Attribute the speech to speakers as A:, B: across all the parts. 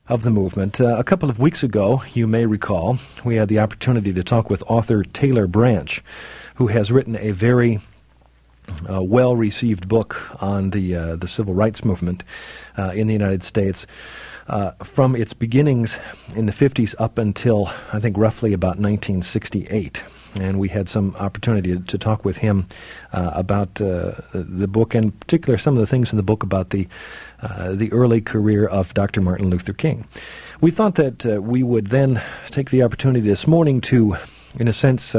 A: of the movement. A couple of weeks ago, you may recall, we had the opportunity to talk with author Taylor Branch, who has written a very well-received book on the civil rights movement in the United States from its beginnings in the 50s up until, I think, roughly about 1968. And we had some opportunity to talk with him about the book, and in particular some of the things in the book about the early career of Dr. Martin Luther King. We thought that we would then take the opportunity this morning to, in a sense,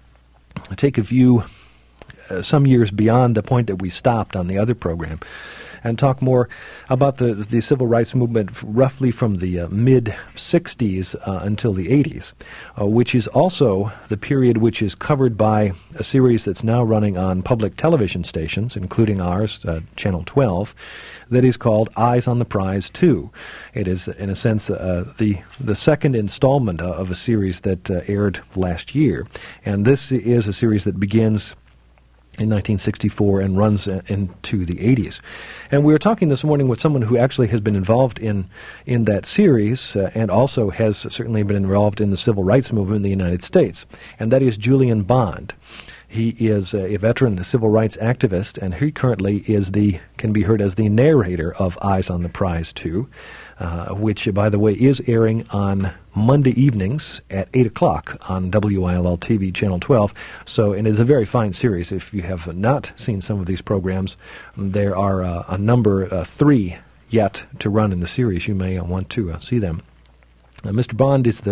A: take a view some years beyond the point that we stopped on the other program, and talk more about the civil rights movement roughly from the mid-60s until the 80s, which is also the period which is covered by a series that's now running on public television stations, including ours, Channel 12, that is called Eyes on the Prize 2. It is, in a sense, the second installment of a series that aired last year. And this is a series that begins in 1964 and runs into the 80s. And we were talking this morning with someone who actually has been involved in that series and also has certainly been involved in the civil rights movement in the United States, and that is Julian Bond. He is a veteran civil rights activist, and he currently can be heard as the narrator of Eyes on the Prize 2, which, by the way, is airing on Monday evenings at 8 o'clock on WILL TV Channel 12. So, and it's a very fine series. If you have not seen some of these programs, there are a number, 3 yet to run in the series. You may want to see them. Mr. Bond is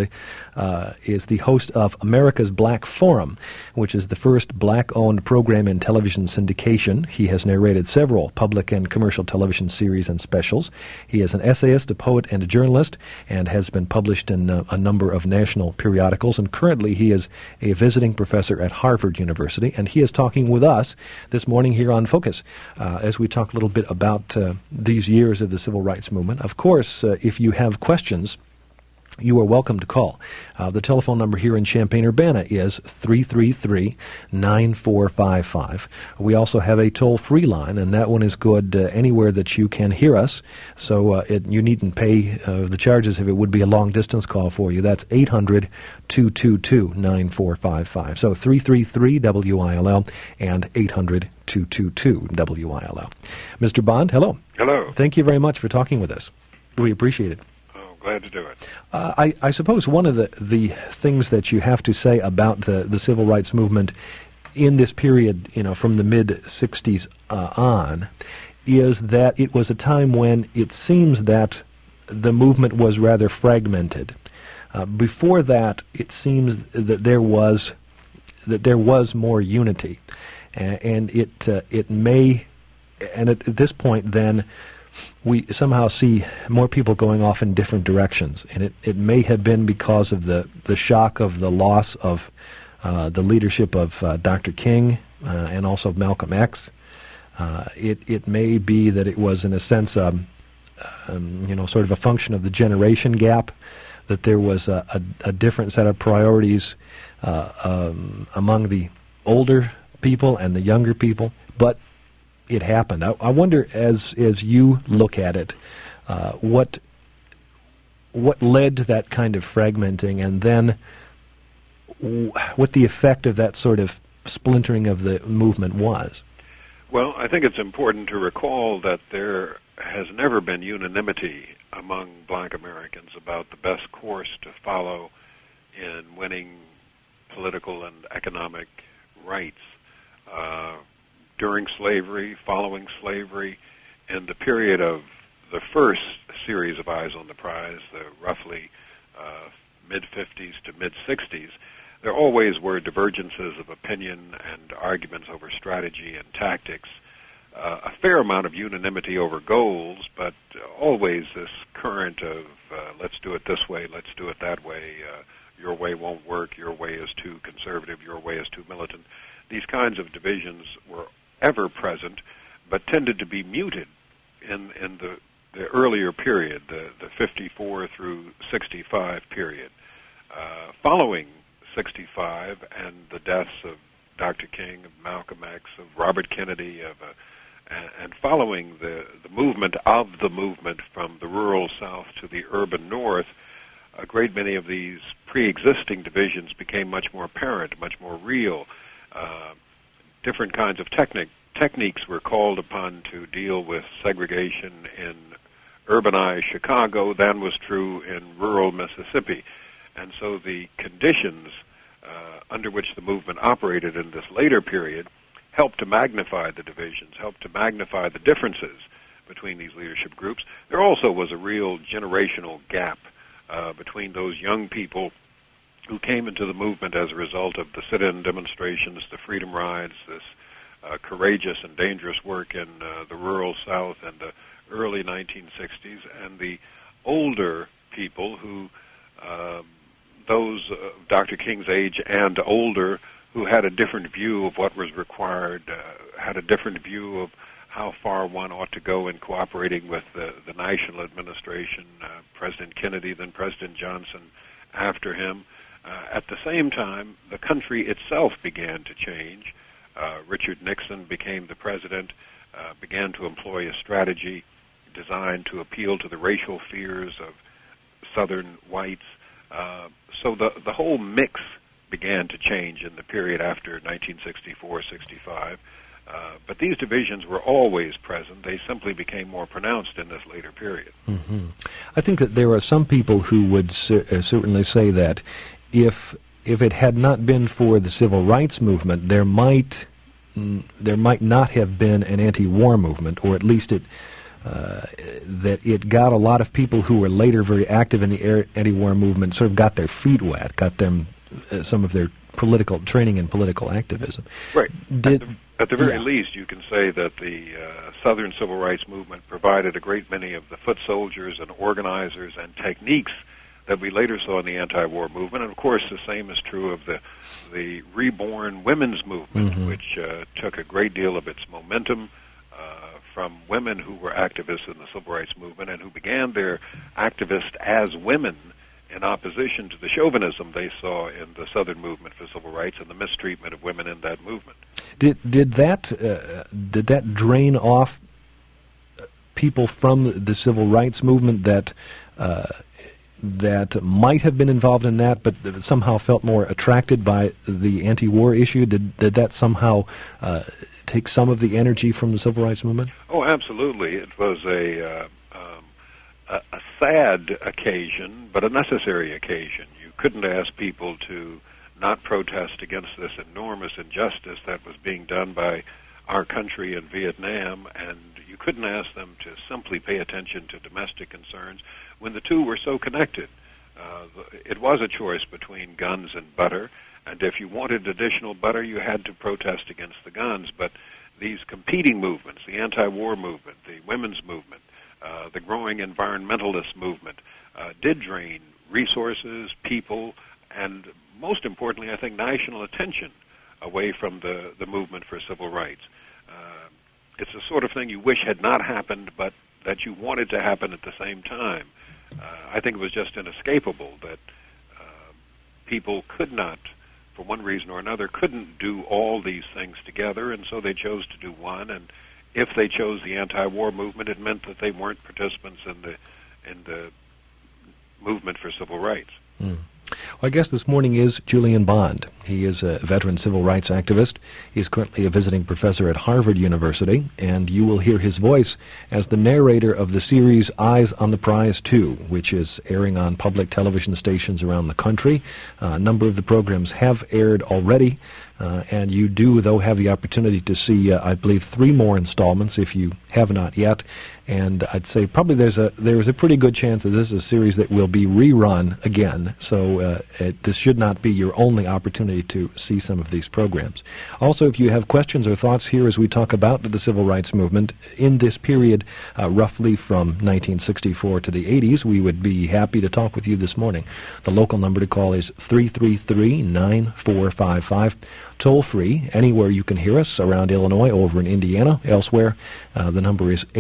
A: the host of America's Black Forum, which is the first black-owned program in television syndication. He has narrated several public and commercial television series and specials. He is an essayist, a poet, and a journalist, and has been published in a number of national periodicals. And currently, he is a visiting professor at Harvard University, and he is talking with us this morning here on Focus as we talk a little bit about these years of the civil rights movement. Of course, if you have questions, you are welcome to call. The telephone number here in Champaign-Urbana is 333-9455. We also have a toll-free line, and that one is good anywhere that you can hear us. So you needn't pay the charges if it would be a long-distance call for you. That's 800-222-9455. So 333-WILL and 800-222-WILL. Mr. Bond, hello.
B: Hello.
A: Thank you very much for talking with us. We appreciate it.
B: Glad to do it.
A: I suppose one of the things that you have to say about the civil rights movement in this period, from the mid-'60s on, is that it was a time when it seems that the movement was rather fragmented. Before that, it seems that there was more unity, and it may, and at this point then, we somehow see more people going off in different directions. And it may have been because of the shock of the loss of the leadership of Dr. King and also Malcolm X. It may be that it was, in a sense, sort of a function of the generation gap, that there was a different set of priorities among the older people and the younger people. But it happened. I wonder, as you look at it, what led to that kind of fragmenting, and then what the effect of that sort of splintering of the movement was?
B: Well, I think it's important to recall that there has never been unanimity among black Americans about the best course to follow in winning political and economic rights. During slavery, following slavery, and the period of the first series of Eyes on the Prize, the roughly mid-50s to mid-60s, there always were divergences of opinion and arguments over strategy and tactics, a fair amount of unanimity over goals, but always this current of let's do it this way, let's do it that way, your way won't work, your way is too conservative, your way is too militant. These kinds of divisions were ever present, but tended to be muted in the earlier period, the 54 through 65 period. Following 65 and the deaths of Dr. King, of Malcolm X, of Robert Kennedy, And following the movement of the movement from the rural South to the urban North, a great many of these pre-existing divisions became much more apparent, much more real. Different kinds of techniques were called upon to deal with segregation in urbanized Chicago than was true in rural Mississippi. And so the conditions under which the movement operated in this later period helped to magnify the divisions, helped to magnify the differences between these leadership groups. There also was a real generational gap between those young people who came into the movement as a result of the sit-in demonstrations, the freedom rides, this courageous and dangerous work in the rural South and the early 1960s, and the older people who, those of Dr. King's age and older, who had a different view of what was required, had a different view of how far one ought to go in cooperating with the national administration, President Kennedy, then President Johnson after him. At the same time, the country itself began to change. Richard Nixon became the president, began to employ a strategy designed to appeal to the racial fears of Southern whites. So the whole mix began to change in the period after 1964-65. But these divisions were always present. They simply became more pronounced in this later period.
A: Mm-hmm. I think that there are some people who would certainly say that if it had not been for the civil rights movement, there might not have been an anti-war movement, or at least that it got a lot of people who were later very active in the anti-war movement sort of got their feet wet, got them some of their political training and political activism.
B: Right. At the very least, you can say that the Southern Civil Rights Movement provided a great many of the foot soldiers and organizers and techniques that we later saw in the anti-war movement. And, of course, the same is true of the reborn women's movement, mm-hmm. which took a great deal of its momentum from women who were activists in the civil rights movement and who began their activists as women in opposition to the chauvinism they saw in the Southern movement for civil rights and the mistreatment of women in that movement.
A: Did that drain off people from the civil rights movement that might have been involved in that, but somehow felt more attracted by the anti-war issue? Did that somehow take some of the energy from the civil rights movement?
B: Oh, absolutely. It was a sad occasion, but a necessary occasion. You couldn't ask people to not protest against this enormous injustice that was being done by our country in Vietnam, and you couldn't ask them to simply pay attention to domestic concerns when the two were so connected. It was a choice between guns and butter, and if you wanted additional butter, you had to protest against the guns. But these competing movements, the anti-war movement, the women's movement, the growing environmentalist movement, did drain resources, people, and most importantly, I think, national attention away from the movement for civil rights. It's the sort of thing you wish had not happened, but that you wanted to happen at the same time. I think it was just inescapable that people could not, for one reason or another, couldn't do all these things together, and so they chose to do one. And if they chose the anti-war movement, it meant that they weren't participants in the movement for civil rights.
A: Mm. Our guest this morning is Julian Bond. He is a veteran civil rights activist. He is currently a visiting professor at Harvard University, and you will hear his voice as the narrator of the series Eyes on the Prize 2, which is airing on public television stations around the country. A number of the programs have aired already, and you do, though, have the opportunity to see, I believe, 3 more installments if you have not yet. And I'd say probably there is a pretty good chance that this is a series that will be rerun again. So this should not be your only opportunity to see some of these programs. Also, if you have questions or thoughts here as we talk about the civil rights movement in this period, roughly from 1964 to the 80s, we would be happy to talk with you this morning. The local number to call is 333-9455. Toll free, anywhere you can hear us around Illinois, over in Indiana, elsewhere. The number is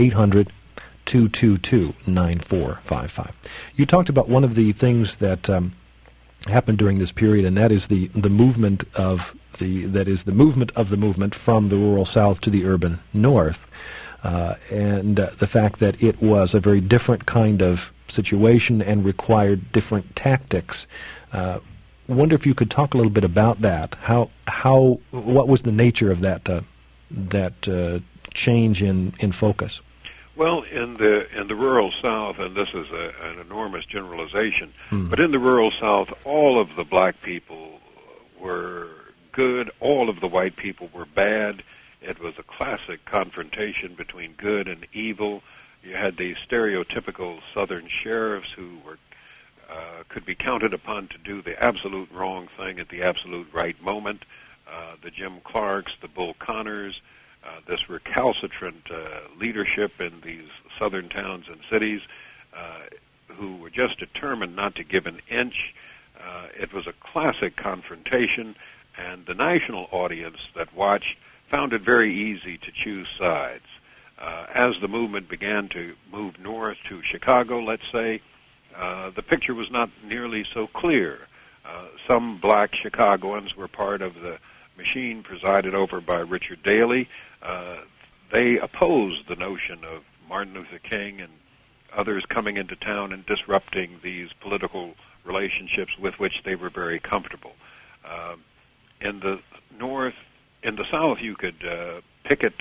A: 800-222-9455. You talked about one of the things that happened during this period, and that is the movement of the movement from the rural South to the urban North. and the fact that it was a very different kind of situation and required different tactics. Wonder if you could talk a little bit about that. What was the nature of that change in focus?
B: Well, in the rural South, and this is an enormous generalization, but in the rural South, all of the black people were good, all of the white people were bad. It was a classic confrontation between good and evil. You had the stereotypical Southern sheriffs who were could be counted upon to do the absolute wrong thing at the absolute right moment. The Jim Clarks, the Bull Connors, this recalcitrant leadership in these southern towns and cities who were just determined not to give an inch. It was a classic confrontation, and the national audience that watched found it very easy to choose sides. As the movement began to move north to Chicago, let's say, the picture was not nearly so clear. Some black Chicagoans were part of the machine presided over by Richard Daley. They opposed the notion of Martin Luther King and others coming into town and disrupting these political relationships with which they were very comfortable. In the North, in the South, you could picket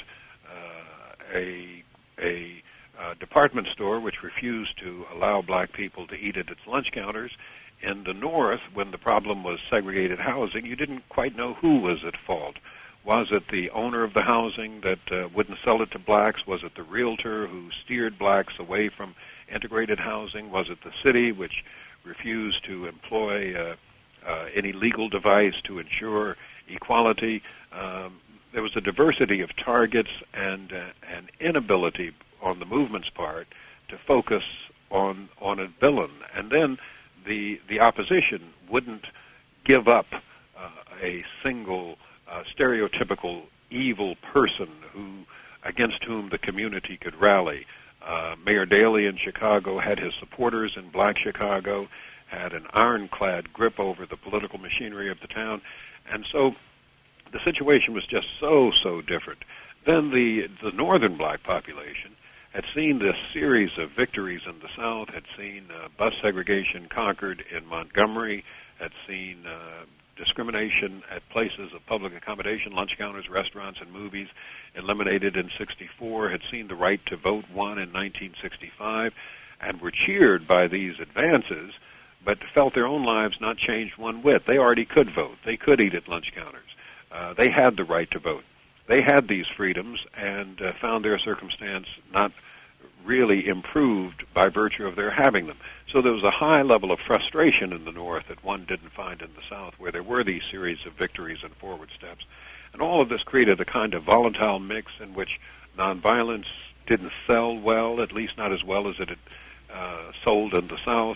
B: a department store which refused to allow black people to eat at its lunch counters. In the North, when the problem was segregated housing, you didn't quite know who was at fault. Was it the owner of the housing that wouldn't sell it to blacks? Was it the realtor who steered blacks away from integrated housing? Was it the city which refused to employ any legal device to ensure equality? There was a diversity of targets and an inability on the movement's part to focus on a villain. And then the opposition wouldn't give up a single stereotypical evil person against whom the community could rally. Mayor Daley in Chicago had his supporters in black Chicago, had an ironclad grip over the political machinery of the town, and so the situation was just so different. Then the northern black population had seen this series of victories in the South, had seen bus segregation conquered in Montgomery, had seen discrimination at places of public accommodation, lunch counters, restaurants, and movies eliminated in '64, had seen the right to vote won in 1965, and were cheered by these advances, but felt their own lives not changed one whit. They already could vote. They could eat at lunch counters. They had the right to vote. They had these freedoms and found their circumstance not really improved by virtue of their having them. So there was a high level of frustration in the North that one didn't find in the South, where there were these series of victories and forward steps. And all of this created a kind of volatile mix in which nonviolence didn't sell well, at least not as well as it had sold in the South.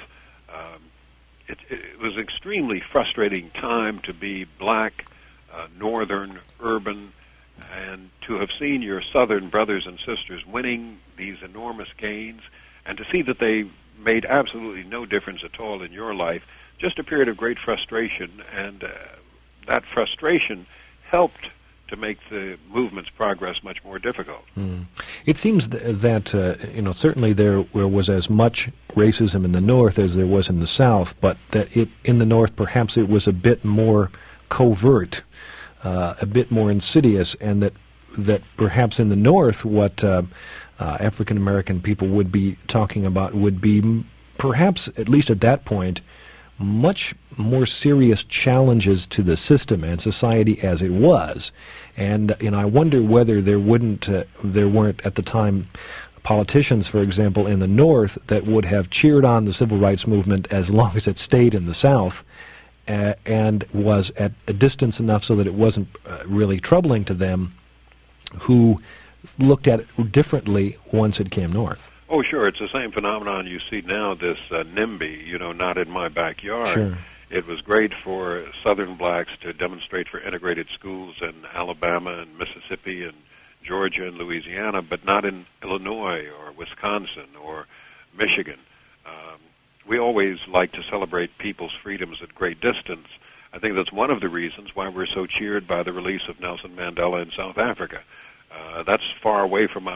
B: It was an extremely frustrating time to be black, northern, urban, and to have seen your southern brothers and sisters winning these enormous gains, and to see that they made absolutely no difference at all in your life, just a period of great frustration, and that frustration helped to make the movement's progress much more difficult.
A: It seems that certainly there was as much racism in the North as there was in the South, but that in the North perhaps it was a bit more covert, a bit more insidious, and that perhaps in the North what African American people would be talking about would be perhaps, at least at that point, much more serious challenges to the system and society as it was. And I wonder whether there weren't at the time politicians, for example, in the North that would have cheered on the civil rights movement as long as it stayed in the South and was at a distance enough so that it wasn't really troubling to them, who looked at it differently once it came north.
B: Oh, sure. It's the same phenomenon you see now, this NIMBY, not in my backyard.
A: Sure.
B: It was great for Southern blacks to demonstrate for integrated schools in Alabama and Mississippi and Georgia and Louisiana, but not in Illinois or Wisconsin or Michigan. We always like to celebrate people's freedoms at great distance. I think that's one of the reasons why we're so cheered by the release of Nelson Mandela in South Africa. That's far away from us,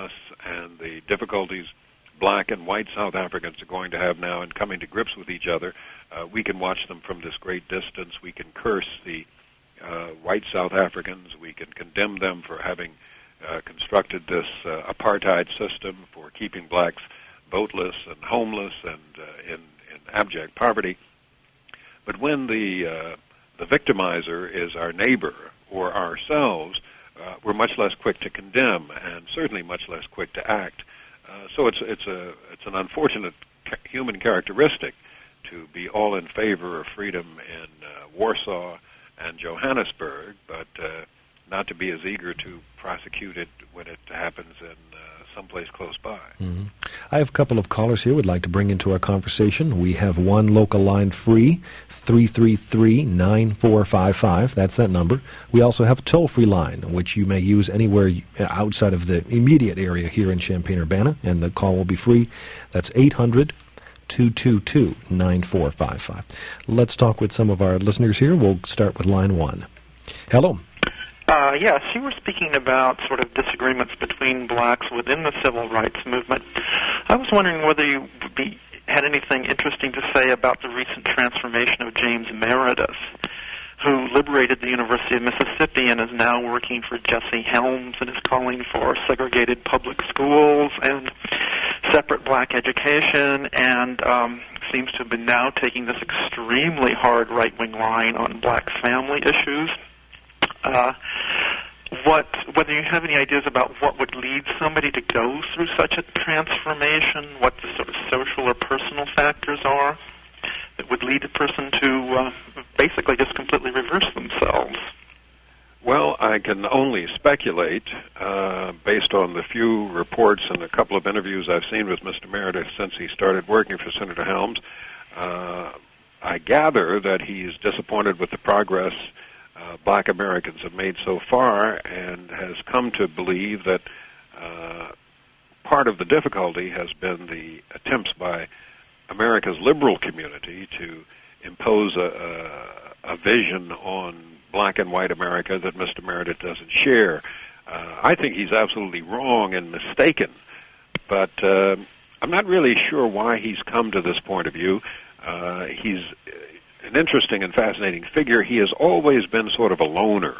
B: and the difficulties black and white South Africans are going to have now in coming to grips with each other, we can watch them from this great distance. We can curse the white South Africans. We can condemn them for having constructed this apartheid system, for keeping blacks voteless and homeless and in abject poverty. But when the victimizer is our neighbor or ourselves, we're much less quick to condemn and certainly much less quick to act. So it's an unfortunate human characteristic to be all in favor of freedom in Warsaw and Johannesburg, but not to be as eager to prosecute it when it happens in someplace close by.
A: Mm-hmm. I have a couple of callers here we'd like to bring into our conversation. We have one local line free, 333-9455. That's that number. We also have a toll-free line, which you may use anywhere outside of the immediate area here in Champaign-Urbana, and the call will be free. That's 800-222-9455. Let's talk with some of our listeners here. We'll start with line one. Hello.
C: Yes, you were speaking about sort of disagreements between blacks within the civil rights movement. I was wondering whether you had anything interesting to say about the recent transformation of James Meredith, who liberated the University of Mississippi and is now working for Jesse Helms and is calling for segregated public schools and separate black education, and seems to have been now taking this extremely hard right-wing line on black family issues. Whether you have any ideas about what would lead somebody to go through such a transformation, what the sort of social or personal factors are that would lead a person to basically just completely reverse themselves?
B: Well, I can only speculate based on the few reports and a couple of interviews I've seen with Mr. Meredith since he started working for Senator Helms. I gather that he's disappointed with the progress black Americans have made so far and has come to believe that part of the difficulty has been the attempts by America's liberal community to impose a vision on black and white America that Mr. Meredith doesn't share. I think he's absolutely wrong and mistaken, but I'm not really sure why he's come to this point of view. He's an interesting and fascinating figure. He has always been sort of a loner.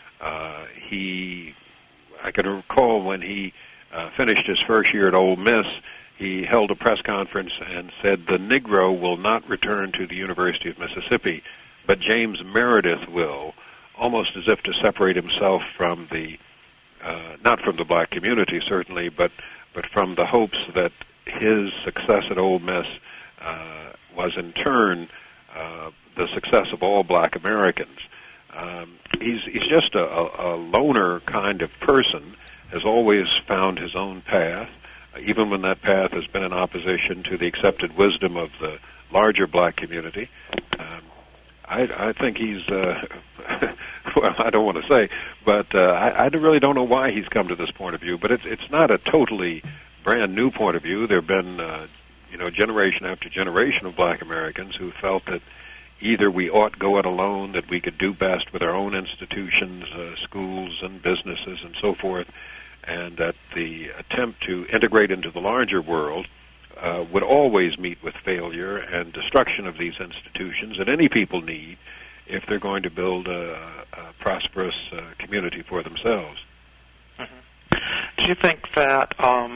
B: I can recall when he finished his first year at Ole Miss, he held a press conference and said, "The Negro will not return to the University of Mississippi, but James Meredith will," almost as if to separate himself from the, not from the black community certainly, but from the hopes that his success at Ole Miss was in turn the success of all black Americans. He's just a loner kind of person, has always found his own path, even when that path has been in opposition to the accepted wisdom of the larger black community. I think he's, well, I don't want to say, but I really don't know why he's come to this point of view, but it's not a totally brand new point of view. There have been, generation after generation of black Americans who felt that either we ought go it alone, that we could do best with our own institutions, schools and businesses and so forth, and that the attempt to integrate into the larger world would always meet with failure and destruction of these institutions that any people need if they're going to build a prosperous community for themselves.
C: Mm-hmm. Do you think that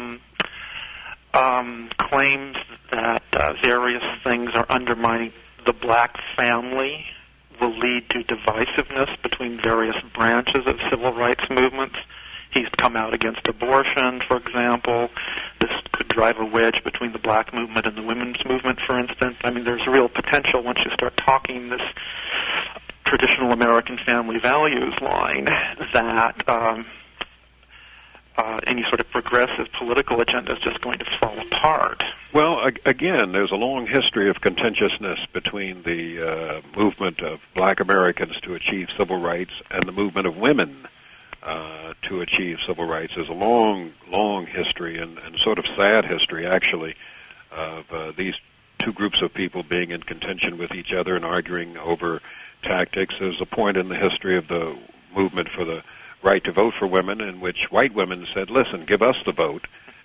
C: claims that various things are undermining the black family will lead to divisiveness between various branches of civil rights movements? He's come out against abortion, for example. This could drive a wedge between the black movement and the women's movement, for instance. I mean, there's real potential once you start talking this traditional American family values line that any sort of progressive political agenda is just going to fall apart.
B: Well, again, there's a long history of contentiousness between the movement of black Americans to achieve civil rights and the movement of women to achieve civil rights. There's a long, long history and sort of sad history, actually, of these two groups of people being in contention with each other and arguing over tactics. There's a point in the history of the movement for the right to vote for women in which white women said, listen, give us the vote,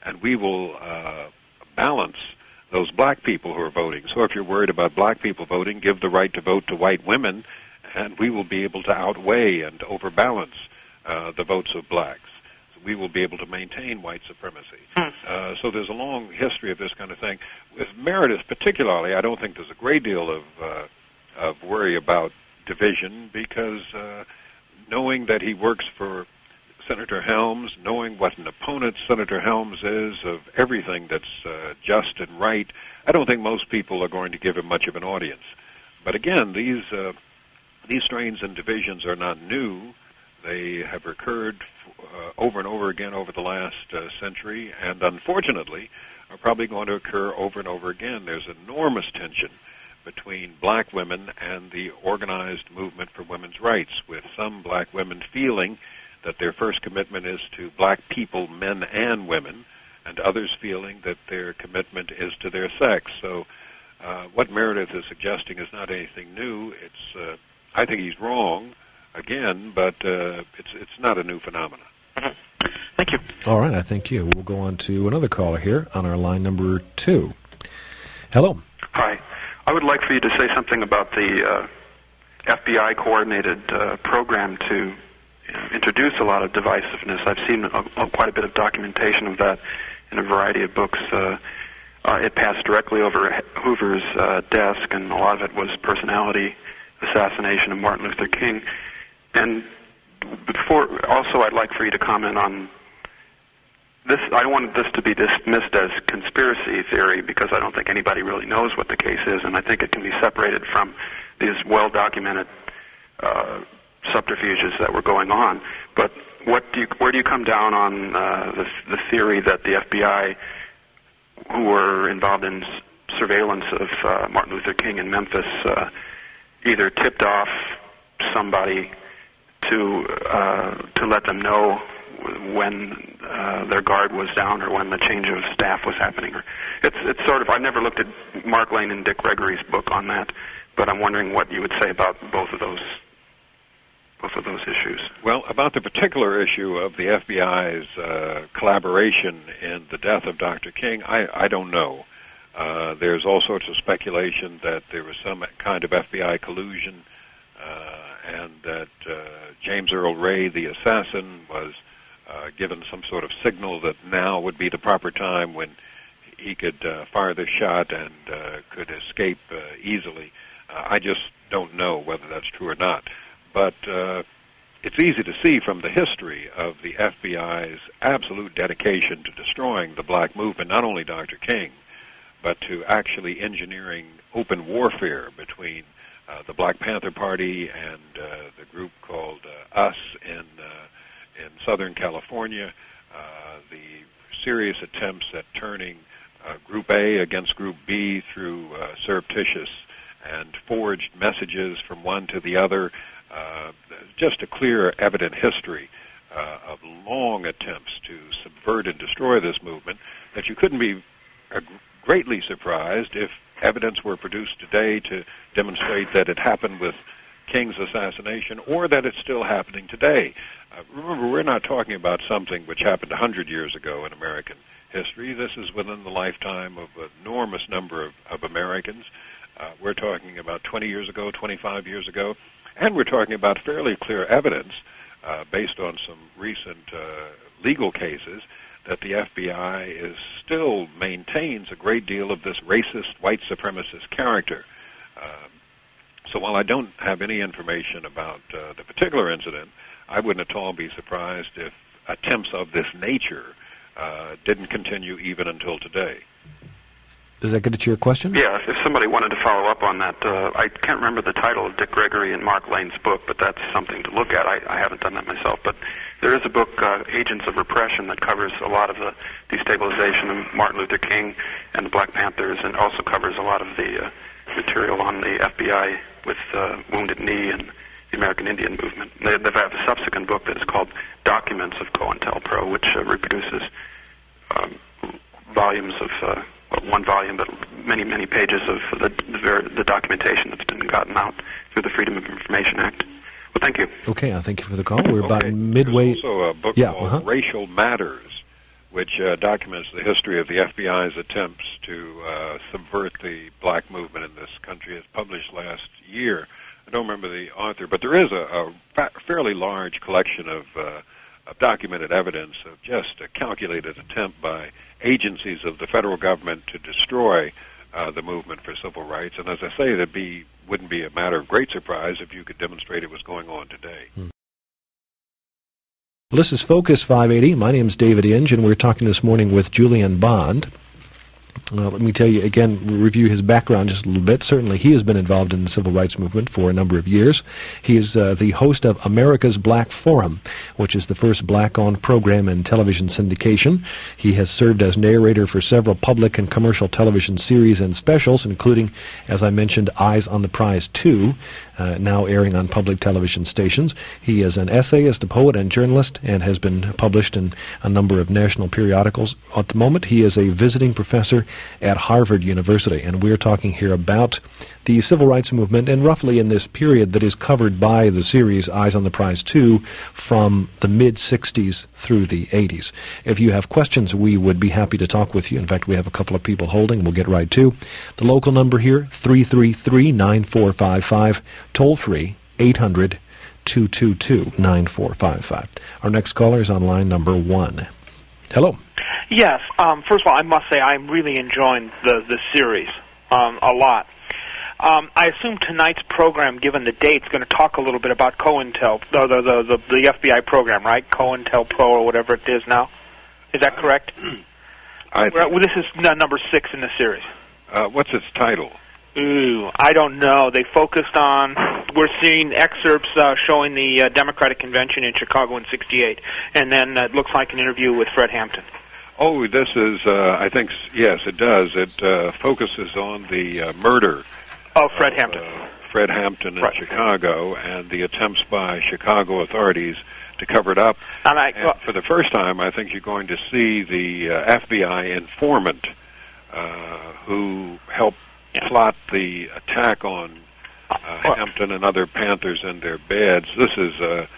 B: and we will balance those black people who are voting. So if you're worried about black people voting, give the right to vote to white women, and we will be able to outweigh and overbalance the votes of blacks. So we will be able to maintain white supremacy. So there's a long history of this kind of thing. With Meredith particularly, I don't think there's a great deal of worry about division, because knowing that he works for Senator Helms, knowing what an opponent Senator Helms is of everything that's just and right, I don't think most people are going to give him much of an audience. But again, these strains and divisions are not new. They have recurred over and over again over the last century, and unfortunately are probably going to occur over and over again. There's enormous tension between black women and the organized movement for women's rights, with some black women feeling that their first commitment is to black people, men and women, and others feeling that their commitment is to their sex. So what Meredith is suggesting is not anything new. It's I think he's wrong, again, but it's not a new phenomenon.
C: Thank you.
A: All right, I thank you. We'll go on to another caller here on our line number 2. Hello.
D: Hi. I would like for you to say something about the FBI-coordinated program to introduce a lot of divisiveness. I've seen quite a bit of documentation of that in a variety of books. It passed directly over Hoover's desk, and a lot of it was personality assassination of Martin Luther King. And also I'd like for you to comment on this. I don't want this to be dismissed as conspiracy theory, because I don't think anybody really knows what the case is, and I think it can be separated from these well-documented subterfuges that were going on. But where do you come down on the theory that the FBI, who were involved in surveillance of Martin Luther King in Memphis, either tipped off somebody to let them know when their guard was down, or when the change of staff was happening? Or it's sort of, I've never looked at Mark Lane and Dick Gregory's book on that, but I'm wondering what you would say about both of those issues.
B: Well, about the particular issue of the FBI's collaboration in the death of Dr. King, I don't know. There's all sorts of speculation that there was some kind of FBI collusion, and that James Earl Ray, the assassin, was given some sort of signal that now would be the proper time when he could fire the shot and could escape easily. I just don't know whether that's true or not. But it's easy to see from the history of the FBI's absolute dedication to destroying the black movement, not only Dr. King, but to actually engineering open warfare between the Black Panther Party and the group called US in Southern California, the serious attempts at turning Group A against Group B through surreptitious and forged messages from one to the other. Just a clear, evident history of long attempts to subvert and destroy this movement, that you couldn't be greatly surprised if evidence were produced today to demonstrate that it happened with King's assassination, or that it's still happening today. Remember, we're not talking about something which happened 100 years ago in American history. This is within the lifetime of an enormous number of Americans. We're talking about 20 years ago, 25 years ago, and we're talking about fairly clear evidence based on some recent legal cases that the FBI still maintains a great deal of this racist, white supremacist character. So while I don't have any information about the particular incident, I wouldn't at all be surprised if attempts of this nature didn't continue even until today.
A: Does that get at your question?
D: Yeah, if somebody wanted to follow up on that, I can't remember the title of Dick Gregory and Mark Lane's book, but that's something to look at. I haven't done that myself, but there is a book, Agents of Repression, that covers a lot of the destabilization of Martin Luther King and the Black Panthers, and also covers a lot of the material on the FBI with Wounded Knee and the American Indian Movement. They have a subsequent book that is called Documents of COINTELPRO, which reproduces volumes of one volume, but many, many pages of the documentation that's been gotten out through the Freedom of Information Act. Well, thank you.
A: Okay, thank you for the call. We're about midway.
B: There's also a book called Racial Matters, which documents the history of the FBI's attempts to subvert the black movement in this country. It's published last year. I don't remember the author, but there is a fairly large collection of documented evidence of just a calculated attempt by agencies of the federal government to destroy the movement for civil rights. And as I say, wouldn't be a matter of great surprise if you could demonstrate it was going on today.
A: This is Focus 580. My name is David Inge, and we're talking this morning with Julian Bond. Let me tell you again, review his background just a little bit. Certainly, he has been involved in the civil rights movement for a number of years. He is the host of America's Black Forum, which is the first black-owned program in television syndication. He has served as narrator for several public and commercial television series and specials, including, as I mentioned, Eyes on the Prize 2, now airing on public television stations. He is an essayist, a poet, and journalist, and has been published in a number of national periodicals. At the moment, he is a visiting professor at Harvard University, and we're talking here about the civil rights movement, and roughly in this period that is covered by the series Eyes on the Prize 2 from the mid-60s through the 80s. If you have questions, we would be happy to talk with you. In fact, we have a couple of people holding. We'll get right to the local number here, 333-9455, toll-free, 800-222-9455. Our next caller is on line number 1. Hello.
E: Yes. First of all, I must say I'm really enjoying the series a lot. I assume tonight's program, given the date, is going to talk a little bit about COINTEL, the FBI program, right? COINTELPRO or whatever it is now. Is that correct? This is number 6 in the series.
B: What's its title?
E: Ooh, I don't know. They focused on, we're seeing excerpts showing the Democratic Convention in Chicago in '68, and then it looks like an interview with Fred Hampton.
B: Oh, this is, I think, yes, it does. It focuses on the murder
E: of Fred Hampton.
B: Fred Hampton in Chicago, and the attempts by Chicago authorities to cover it up. And for the first time, I think you're going to see the FBI informant who helped plot the attack on Hampton and other Panthers in their beds. This is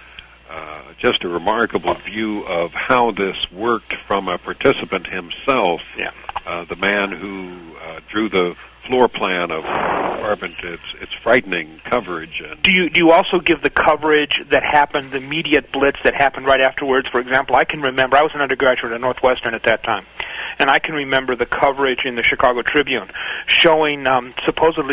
B: just a remarkable view of how this worked from a participant himself, the man who drew the floor plan of the department. It's frightening coverage. And
E: do you also give the coverage that happened, the immediate blitz that happened right afterwards? For example, I can remember, I was an undergraduate at Northwestern at that time, and I can remember the coverage in the Chicago Tribune showing supposedly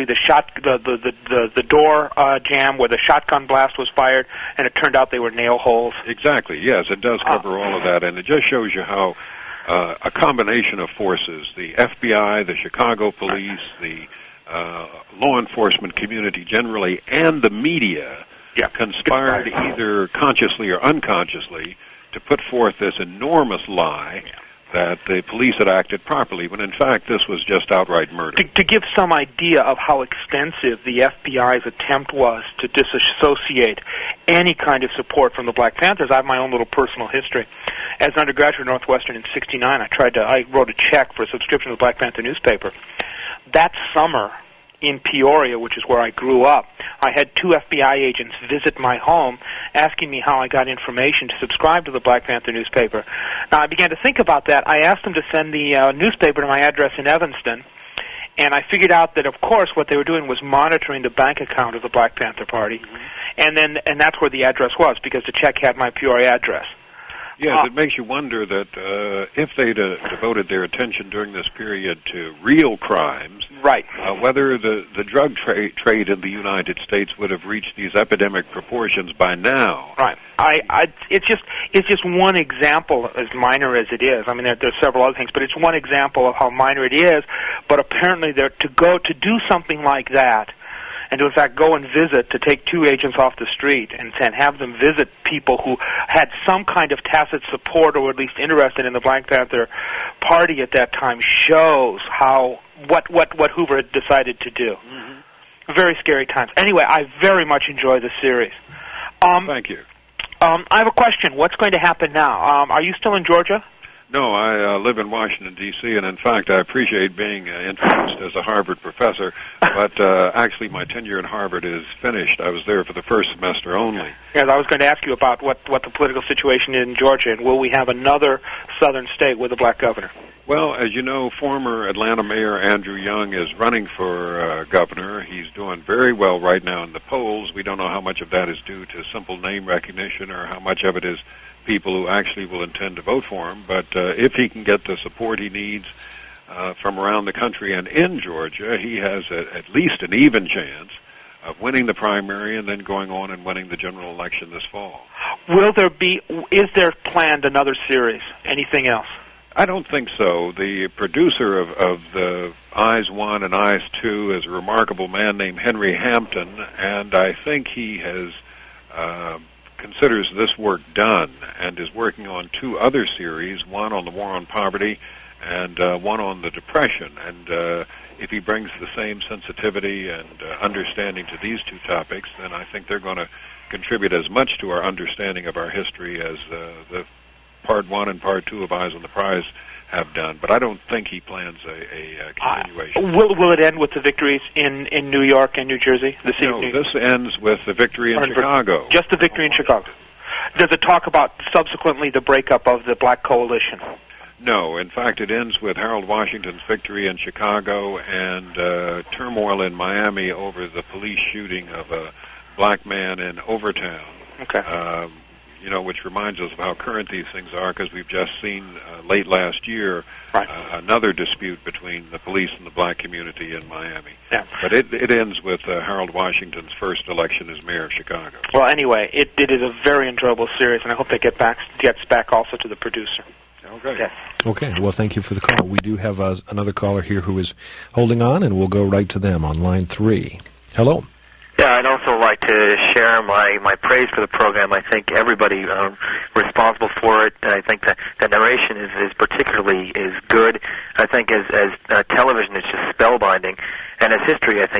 E: the door jam where the shotgun blast was fired, and it turned out they were nail holes.
B: Exactly, yes, it does cover all of that, and it just shows you how a combination of forces, the FBI, the Chicago police, the law enforcement community generally, and the media conspired either consciously or unconsciously to put forth this enormous lie that the police had acted properly, when in fact this was just outright murder.
E: To give some idea of how extensive the FBI's attempt was to disassociate any kind of support from the Black Panthers, I have my own little personal history. As an undergraduate at Northwestern in '69, I wrote a check for a subscription to the Black Panther newspaper. That summer in Peoria, which is where I grew up, I had 2 FBI agents visit my home asking me how I got information to subscribe to the Black Panther newspaper. Now, I began to think about that. I asked them to send the newspaper to my address in Evanston, and I figured out that, of course, what they were doing was monitoring the bank account of the Black Panther Party, and that's where the address was, because the check had my Peoria address.
B: Yes, it makes you wonder that if they'd devoted their attention during this period to real crimes, whether the drug trade in the United States would have reached these epidemic proportions by now.
E: Right. It's just one example, as minor as it is. I mean, there's several other things, but it's one example of how minor it is. But apparently, to do something like that, and to in fact go and visit, to take 2 agents off the street and have them visit people who had some kind of tacit support or at least interested in the Black Panther Party at that time, shows what Hoover had decided to do. Mm-hmm. Very scary times. Anyway, I very much enjoy the series.
B: Thank you.
E: I have a question. What's going to happen now? Are you still in Georgia?
B: No, I live in Washington, D.C., and in fact, I appreciate being introduced as a Harvard professor, but actually my tenure at Harvard is finished. I was there for the first semester only.
E: Yes, I was going to ask you about what the political situation is in Georgia, and will we have another southern state with a black governor?
B: Well, as you know, former Atlanta Mayor Andrew Young is running for governor. He's doing very well right now in the polls. We don't know how much of that is due to simple name recognition or how much of it is people who actually will intend to vote for him. But if he can get the support he needs from around the country and in Georgia, he has at least an even chance of winning the primary and then going on and winning the general election this fall.
E: Is there planned another series? Anything else?
B: I don't think so. The producer of the Eyes 1 and Eyes 2 is a remarkable man named Henry Hampton, and I think he has considers this work done and is working on two other series, one on the war on poverty and one on the Depression. And if he brings the same sensitivity and understanding to these two topics, then I think they're going to contribute as much to our understanding of our history as the Part 1 and Part 2 of Eyes on the Prize have done. But I don't think he plans a continuation.
E: Will it end with the victories in New York and New Jersey?
B: No, this ends with the victory in Chicago.
E: Just the victory in Chicago. Does it talk about subsequently the breakup of the Black Coalition?
B: No. In fact, it ends with Harold Washington's victory in Chicago and turmoil in Miami over the police shooting of a black man in Overtown.
E: Okay.
B: Which reminds us of how current these things are, because we've just seen late last year another dispute between the police and the black community in Miami.
E: Yeah.
B: But it ends with Harold Washington's first election as mayor of Chicago.
E: Well, anyway, it is a very enjoyable series, and I hope that gets back also to the producer.
B: Okay.
E: Yes.
A: Okay. Well, thank you for the call. We do have another caller here who is holding on, and we'll go right to them on line 3. Hello.
F: Yeah, I'd also like to share my praise for the program. I think everybody responsible for it. I think that the narration is particularly good. I think as television, it's just spellbinding, and as history, I think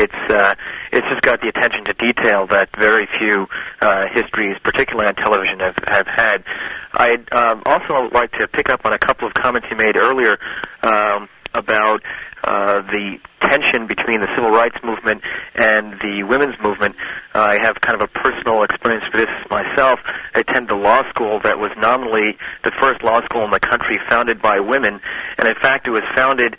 F: it's just got the attention to detail that very few histories, particularly on television, have had. I'd also like to pick up on a couple of comments you made earlier about the tension between the civil rights movement and the women's movement. I have kind of a personal experience for this myself. I attended a law school that was nominally the first law school in the country founded by women, and in fact it was founded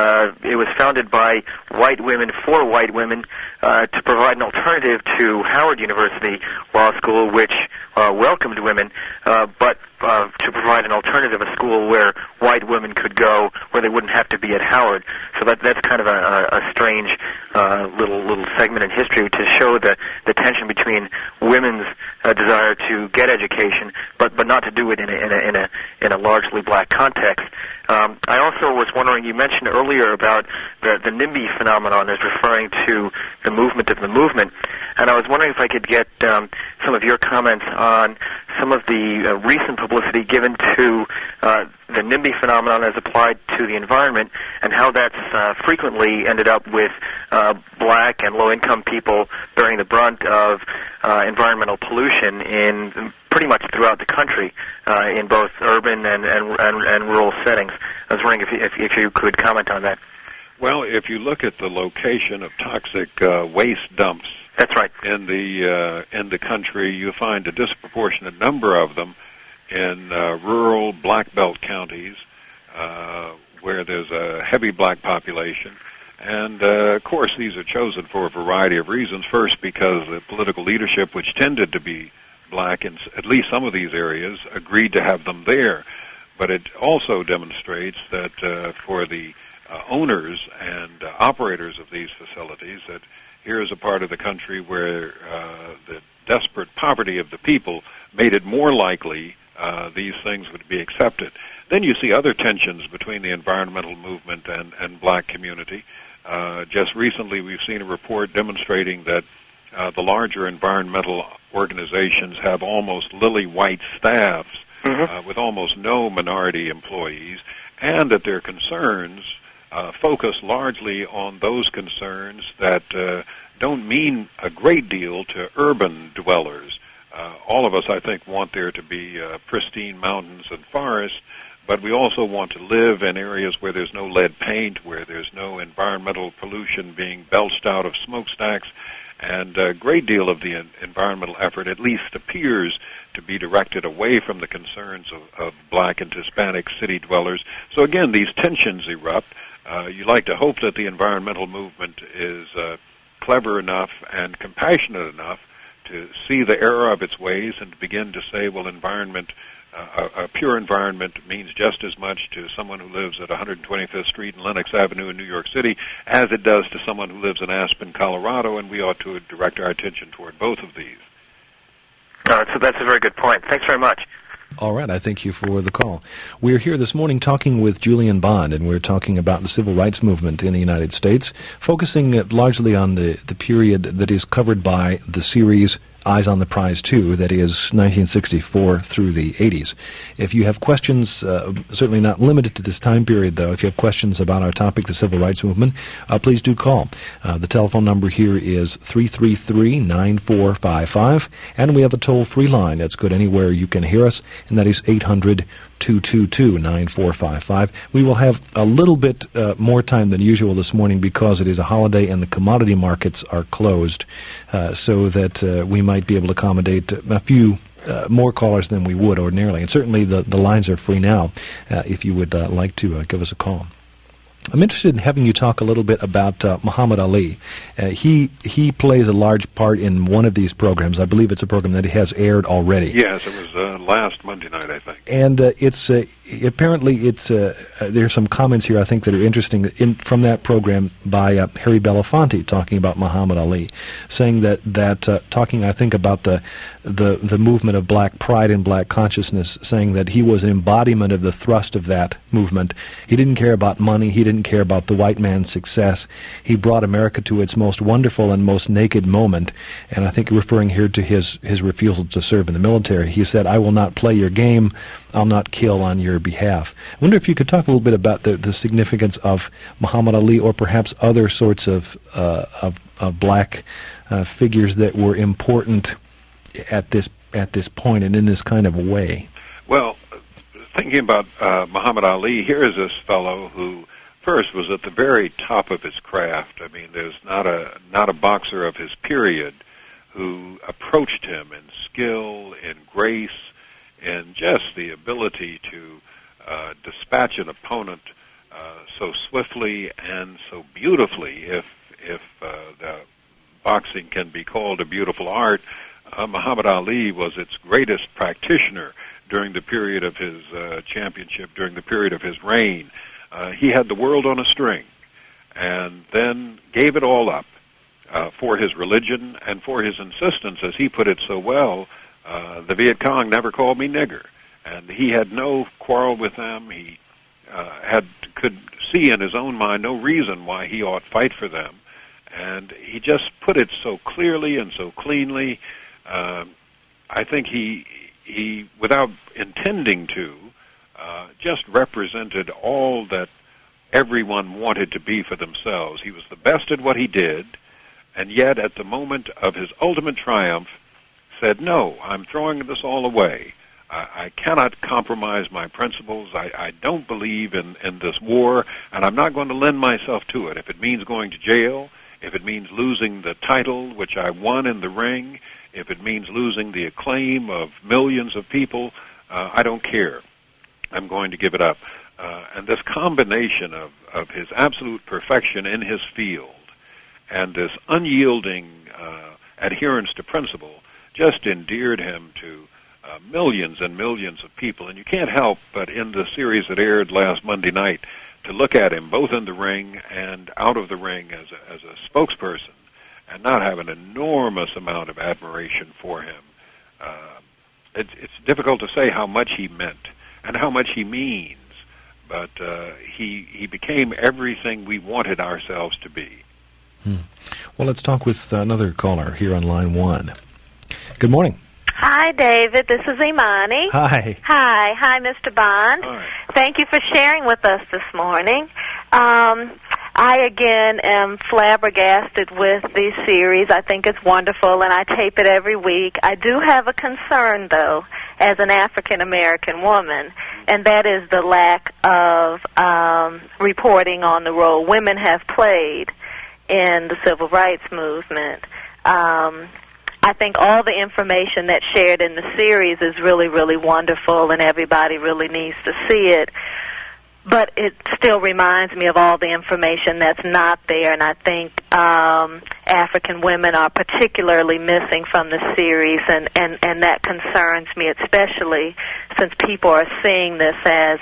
F: by white women for white women to provide an alternative to Howard University Law School, which welcomed women, but to provide an alternative, a school where white women could go, where they wouldn't have to be at Howard. So that's kind of a strange little segment in history to show the tension between women's desire to get education, but not to do it in a largely black context. I also was wondering, you mentioned earlier about the NIMBY phenomenon as referring to the movement of the movement, and I was wondering if I could get some of your comments on some of the recent publicity given to the NIMBY phenomenon as applied to the environment, and how that's frequently ended up with black and low-income people bearing the brunt of environmental pollution in pretty much throughout the country, in both urban and rural settings. I was wondering if you could comment on that.
B: Well, if you look at the location of toxic waste dumps,
F: that's right,
B: in the country, you find a disproportionate number of them in rural black belt counties where there's a heavy black population. And, of course, these are chosen for a variety of reasons. First, because the political leadership, which tended to be black in at least some of these areas, agreed to have them there. But it also demonstrates that for the owners and operators of these facilities, that here is a part of the country where the desperate poverty of the people made it more likely these things would be accepted. Then you see other tensions between the environmental movement and black community. Just recently we've seen a report demonstrating that the larger environmental organizations have almost lily-white staffs with almost no minority employees, and that their concerns focus largely on those concerns that don't mean a great deal to urban dwellers. All of us, I think, want there to be pristine mountains and forests, but we also want to live in areas where there's no lead paint, where there's no environmental pollution being belched out of smokestacks, and a great deal of the environmental effort at least appears to be directed away from the concerns of black and Hispanic city dwellers. So again, these tensions erupt. You like to hope that the environmental movement is clever enough and compassionate enough to see the error of its ways and to begin to say, well, a pure environment means just as much to someone who lives at 125th Street and Lenox Avenue in New York City as it does to someone who lives in Aspen, Colorado, and we ought to direct our attention toward both of these.
F: So that's a very good point. Thanks very much.
A: All right, I thank you for the call. We're here this morning talking with Julian Bond, and we're talking about the civil rights movement in the United States, focusing largely on the period that is covered by the series Eyes on the Prize 2, that is 1964 through the 80s. If you have questions, certainly not limited to this time period, though, if you have questions about our topic, the civil rights movement, please do call. The telephone number here is 333-9455, and we have a toll-free line that's good anywhere you can hear us, and that is 800-222-9455. We will have a little bit more time than usual this morning because it is a holiday and the commodity markets are closed, so that we might be able to accommodate a few more callers than we would ordinarily. And certainly the lines are free now if you would like to give us a call. I'm interested in having you talk a little bit about Muhammad Ali. He plays a large part in one of these programs. I believe it's a program that has aired already.
B: Yes, it was last Monday night, I think.
A: And it's apparently there's some comments here I think that are interesting from that program by Harry Belafonte talking about Muhammad Ali, saying that talking I think about the movement of black pride and black consciousness, saying that he was an embodiment of the thrust of that movement. He didn't care about money. He didn't care about the white man's success. He brought America to its most wonderful and most naked moment. And I think referring here to his refusal to serve in the military, he said, "I will not play your game. I'll not kill on your behalf." I wonder if you could talk a little bit about the significance of Muhammad Ali, or perhaps other sorts of black figures that were important at this point and in this kind of a way.
B: Well, thinking about Muhammad Ali, here is this fellow who first was at the very top of his craft. I mean, there's not a boxer of his period who approached him in skill, in grace, and just the ability to dispatch an opponent so swiftly and so beautifully, if the boxing can be called a beautiful art. Muhammad Ali was its greatest practitioner during the period of his championship, during the period of his reign. He had the world on a string, and then gave it all up for his religion and for his insistence, as he put it so well. The Viet Cong never called me nigger, and he had no quarrel with them. He could see in his own mind no reason why he ought to fight for them, and he just put it so clearly and so cleanly. I think he without intending to, just represented all that everyone wanted to be for themselves. He was the best at what he did, and yet at the moment of his ultimate triumph, said, "No, I'm throwing this all away. I cannot compromise my principles. I don't believe in this war, and I'm not going to lend myself to it. If it means going to jail, if it means losing the title which I won in the ring, if it means losing the acclaim of millions of people, I don't care. I'm going to give it up." And this combination of his absolute perfection in his field and this unyielding adherence to principle just endeared him to millions and millions of people. And you can't help but, in the series that aired last Monday night, to look at him both in the ring and out of the ring as a spokesperson, and not have an enormous amount of admiration for him. It's difficult to say how much he meant and how much he means, but he became everything we wanted ourselves to be.
A: Well, let's talk with another caller here on line one. Good morning.
G: Hi, David. This is Imani.
A: Hi.
G: Hi, Mr. Bond.
B: Hi.
G: Thank you for sharing with us this morning. I I, again, am flabbergasted with the series. I think it's wonderful, and I tape it every week. I do have a concern, though, as an African-American woman, and that is the lack of reporting on the role women have played in the civil rights movement. I think all the information that's shared in the series is really, really wonderful, and everybody really needs to see it. But it still reminds me of all the information that's not there, and I think African women are particularly missing from the series, and that concerns me, especially since people are seeing this as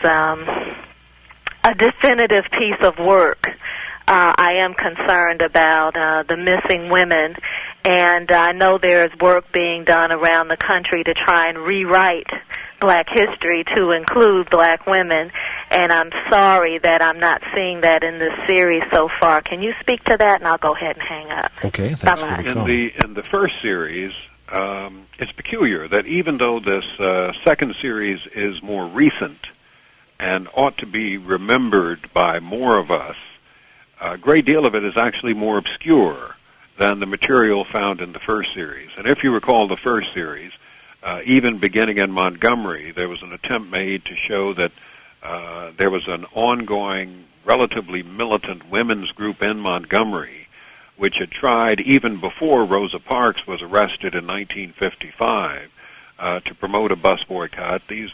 G: a definitive piece of work. I am concerned about the missing women, and I know there's work being done around the country to try and rewrite black history to include black women, and I'm sorry that I'm not seeing that in this series so far. Can you speak to that, and I'll go ahead and hang up.
A: Okay, thanks for the call.
B: In the first series, it's peculiar that even though this second series is more recent and ought to be remembered by more of us, a great deal of it is actually more obscure than the material found in the first series. And if you recall the first series, even beginning in Montgomery, there was an attempt made to show that there was an ongoing, relatively militant women's group in Montgomery, which had tried, even before Rosa Parks was arrested in 1955, to promote a bus boycott. This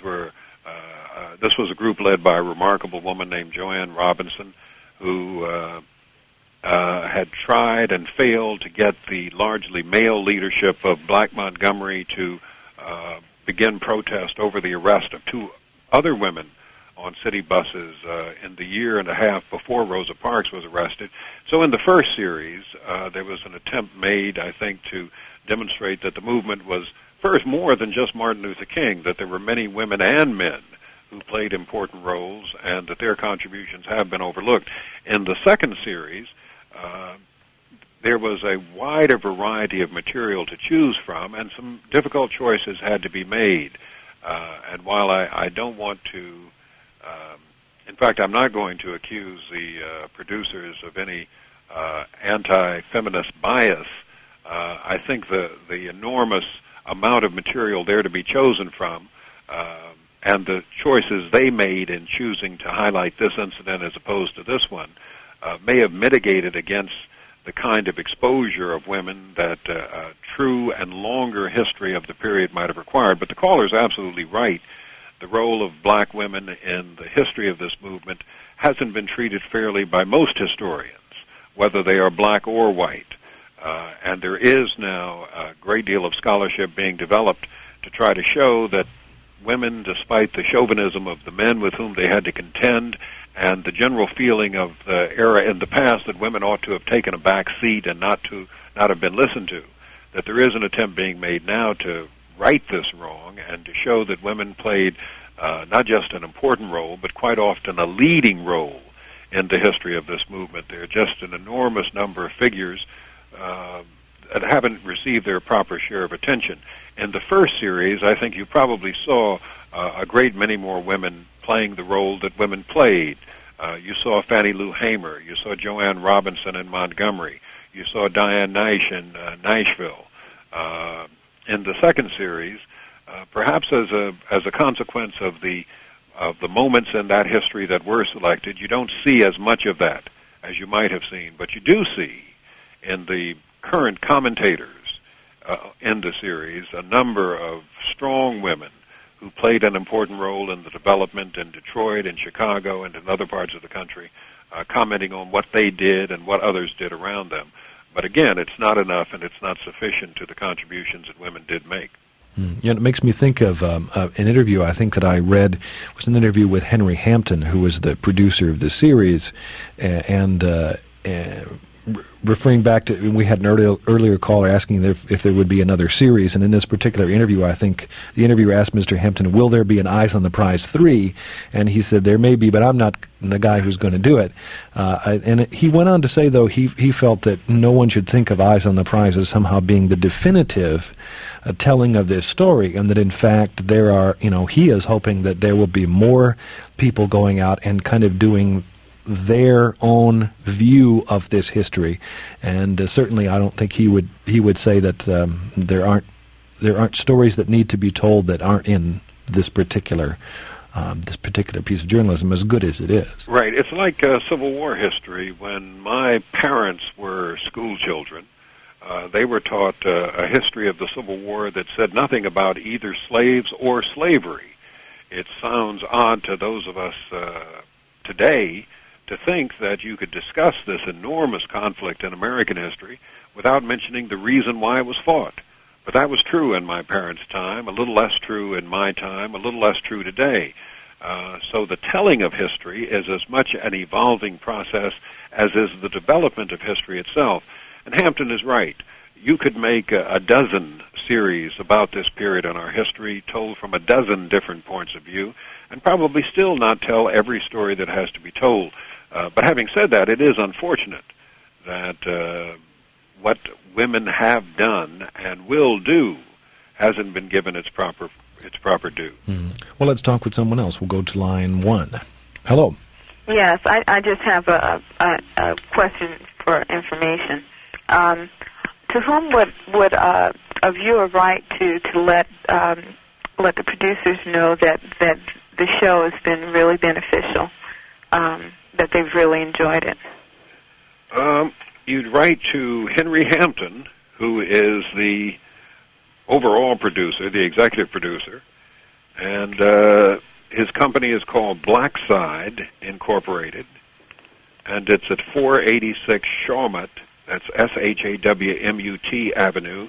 B: was a group led by a remarkable woman named Joanne Robinson, who had tried and failed to get the largely male leadership of Black Montgomery to begin protest over the arrest of two other women on city buses in the year and a half before Rosa Parks was arrested. So in the first series, there was an attempt made, I think, to demonstrate that the movement was, first, more than just Martin Luther King, that there were many women and men who played important roles and that their contributions have been overlooked. In the second series, there was a wider variety of material to choose from, and some difficult choices had to be made. And while I don't want to, in fact, I'm not going to accuse the producers of any anti-feminist bias, I think the enormous amount of material there to be chosen from, and the choices they made in choosing to highlight this incident as opposed to this one, may have mitigated against the kind of exposure of women that a true and longer history of the period might have required. But the caller is absolutely right. The role of black women in the history of this movement hasn't been treated fairly by most historians, whether they are black or white. And there is now a great deal of scholarship being developed to try to show that women, despite the chauvinism of the men with whom they had to contend, and the general feeling of the era in the past that women ought to have taken a back seat and not have been listened to, that there is an attempt being made now to right this wrong and to show that women played not just an important role, but quite often a leading role in the history of this movement. There are just an enormous number of figures that haven't received their proper share of attention. In the first series, I think you probably saw a great many more women playing the role that women played. You saw Fannie Lou Hamer. You saw Joanne Robinson in Montgomery. You saw Diane Nash in Nashville. In the second series, perhaps as a consequence of the moments in that history that were selected, you don't see as much of that as you might have seen. But you do see in the current commentators in the series a number of strong women who played an important role in the development in Detroit and Chicago and in other parts of the country, commenting on what they did and what others did around them. But again, it's not enough and it's not sufficient to the contributions that women did make.
A: Yeah, it makes me think of an interview I think that I read. It was an interview with Henry Hampton, who was the producer of the series, and referring back to, we had an earlier caller asking if there would be another series, and in this particular interview, I think the interviewer asked Mr. Hampton, will there be an Eyes on the Prize 3? And he said, there may be, but I'm not the guy who's going to do it. And he went on to say, though, he felt that no one should think of Eyes on the Prize as somehow being the definitive telling of this story, and that in fact he is hoping that there will be more people going out and kind of doing their own view of this history, and certainly I don't think he would say that there aren't stories that need to be told that aren't in this particular piece of journalism, as good as it is.
B: Right. It's like Civil War history. When my parents were school children, they were taught a history of the Civil War that said nothing about either slaves or slavery. It sounds odd to those of us today to think that you could discuss this enormous conflict in American history without mentioning the reason why it was fought. But that was true in my parents' time, a little less true in my time, a little less true today. So the telling of history is as much an evolving process as is the development of history itself. And Hampton is right. You could make a dozen series about this period in our history, told from a dozen different points of view, and probably still not tell every story that has to be told. But having said that, it is unfortunate that what women have done and will do hasn't been given its proper due.
A: Well, let's talk with someone else. We'll go to line 1. Hello.
H: Yes, I just have a question for information. To whom would a viewer write to let the producers know that the show has been really beneficial, that they've really enjoyed it?
B: You'd write to Henry Hampton, who is the overall producer, the executive producer, and his company is called Blackside Incorporated, and it's at 486 Shawmut. That's Shawmut Avenue.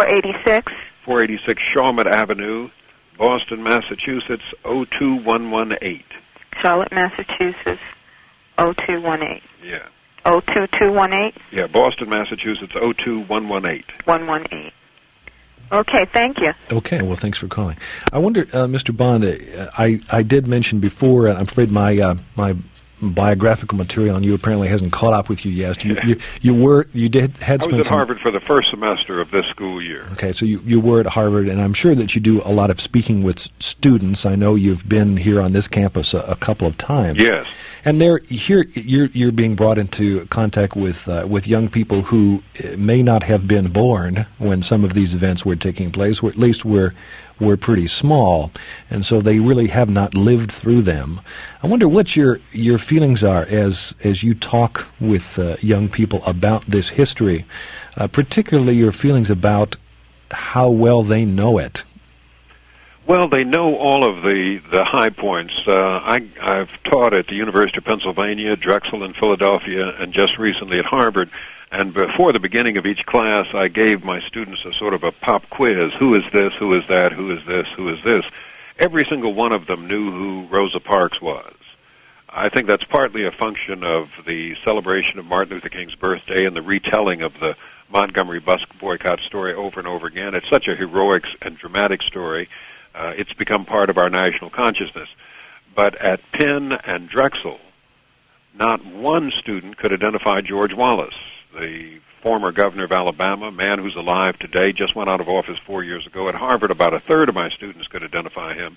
B: 486 Shawmut Avenue, Boston, Massachusetts, 02118.
H: Charlotte, Massachusetts, 02118.
B: Yeah.
H: 02218?
B: Yeah, Boston, Massachusetts, 02118.
H: 118. Okay, thank you.
A: Okay, well, thanks for calling. I wonder, Mr. Bond, I did mention before, I'm afraid my biographical material on you apparently hasn't caught up with you yet. You had
B: I
A: spent
B: was at Harvard for the first semester of this school year.
A: Okay, so you were at Harvard, and I'm sure that you do a lot of speaking with students. I know you've been here on this campus a couple of times.
B: Yes.
A: And you're being brought into contact with young people who may not have been born when some of these events were taking place, or at least were pretty small, and so they really have not lived through them. I wonder what your feelings are as you talk with young people about this history, particularly your feelings about how well they know it.
B: Well, they know all of the high points. I've taught at the University of Pennsylvania, Drexel in Philadelphia, and just recently at Harvard. And before the beginning of each class, I gave my students a sort of a pop quiz. Who is this? Who is that? Who is this? Who is this? Every single one of them knew who Rosa Parks was. I think that's partly a function of the celebration of Martin Luther King's birthday and the retelling of the Montgomery bus boycott story over and over again. It's such a heroic and dramatic story. It's become part of our national consciousness. But at Penn and Drexel, not one student could identify George Wallace, the former governor of Alabama, a man who's alive today, just went out of office 4 years ago. At Harvard, about a third of my students could identify him.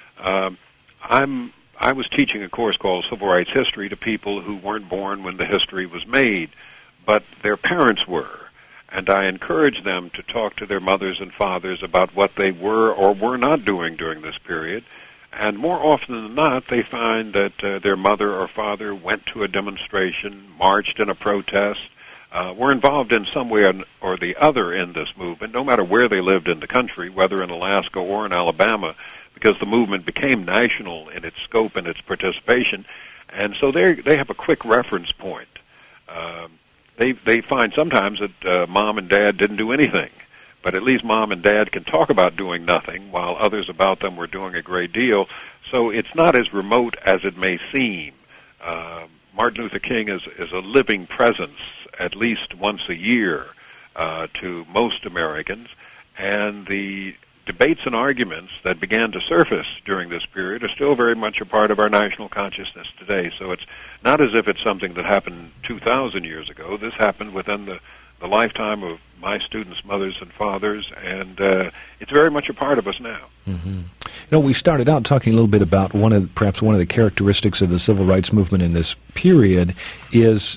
B: I was teaching a course called Civil Rights History to people who weren't born when the history was made, but their parents were. And I encouraged them to talk to their mothers and fathers about what they were or were not doing during this period. And more often than not, they find that their mother or father went to a demonstration, marched in a protest, were involved in some way or the other in this movement, no matter where they lived in the country, whether in Alaska or in Alabama, because the movement became national in its scope and its participation. And so they have a quick reference point. They find sometimes that mom and dad didn't do anything, but at least mom and dad can talk about doing nothing while others about them were doing a great deal. So it's not as remote as it may seem. Martin Luther King is a living presence at least once a year to most Americans, and the debates and arguments that began to surface during this period are still very much a part of our national consciousness today. So it's not as if it's something that happened 2,000 years ago. This happened within the lifetime of my students' mothers and fathers, and it's very much a part of us now.
A: Mm-hmm. You know, we started out talking a little bit about perhaps one of the characteristics of the civil rights movement in this period is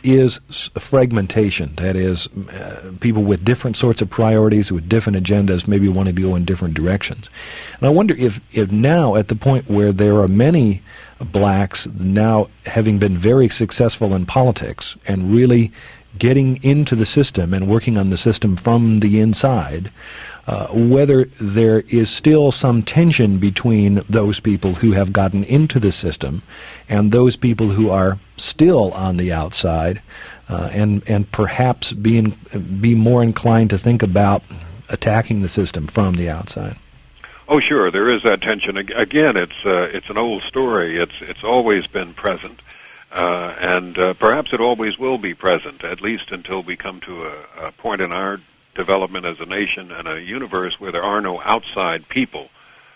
A: fragmentation. That is, people with different sorts of priorities, with different agendas, maybe want to go in different directions. And I wonder if now, at the point where there are many blacks now having been very successful in politics and really getting into the system and working on the system from the inside, whether there is still some tension between those people who have gotten into the system and those people who are still on the outside, and perhaps be more inclined to think about attacking the system from the outside.
B: Oh, sure, there is that tension. Again, it's an old story. It's always been present, and perhaps it always will be present, at least until we come to a point in our development as a nation and a universe where there are no outside people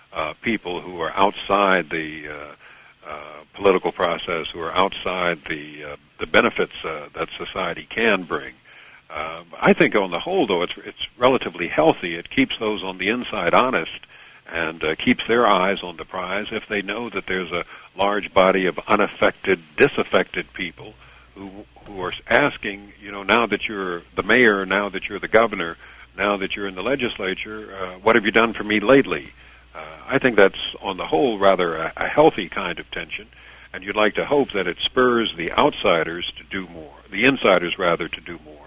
B: who are outside the political process, who are outside the benefits that society can bring. I think on the whole, though, it's relatively healthy. It keeps those on the inside honest and keeps their eyes on the prize if they know that there's a large body of unaffected, disaffected people who are asking, now that you're the mayor, now that you're the governor, now that you're in the legislature, what have you done for me lately? I think that's, on the whole, rather a healthy kind of tension, and you'd like to hope that it spurs the outsiders to do more, the insiders, rather, to do more,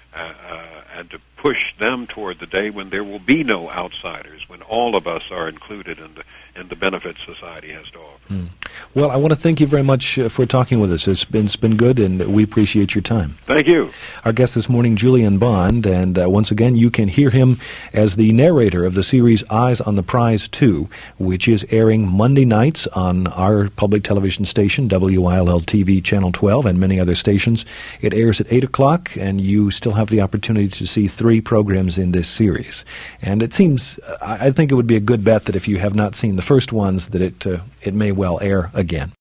B: and to push them toward the day when there will be no outsiders, when all of us are included in the benefits society has to offer.
A: Mm. Well, I want to thank you very much for talking with us. It's been good, and we appreciate your time.
B: Thank you.
A: Our guest this morning, Julian Bond, and once again, you can hear him as the narrator of the series Eyes on the Prize 2, which is airing Monday nights on our public television station, WILL-TV Channel 12, and many other stations. It airs at 8 o'clock, and you still have the opportunity to see 3 programs in this series. And it seems, I think it would be a good bet that if you have not seen the first ones, that it may well air again.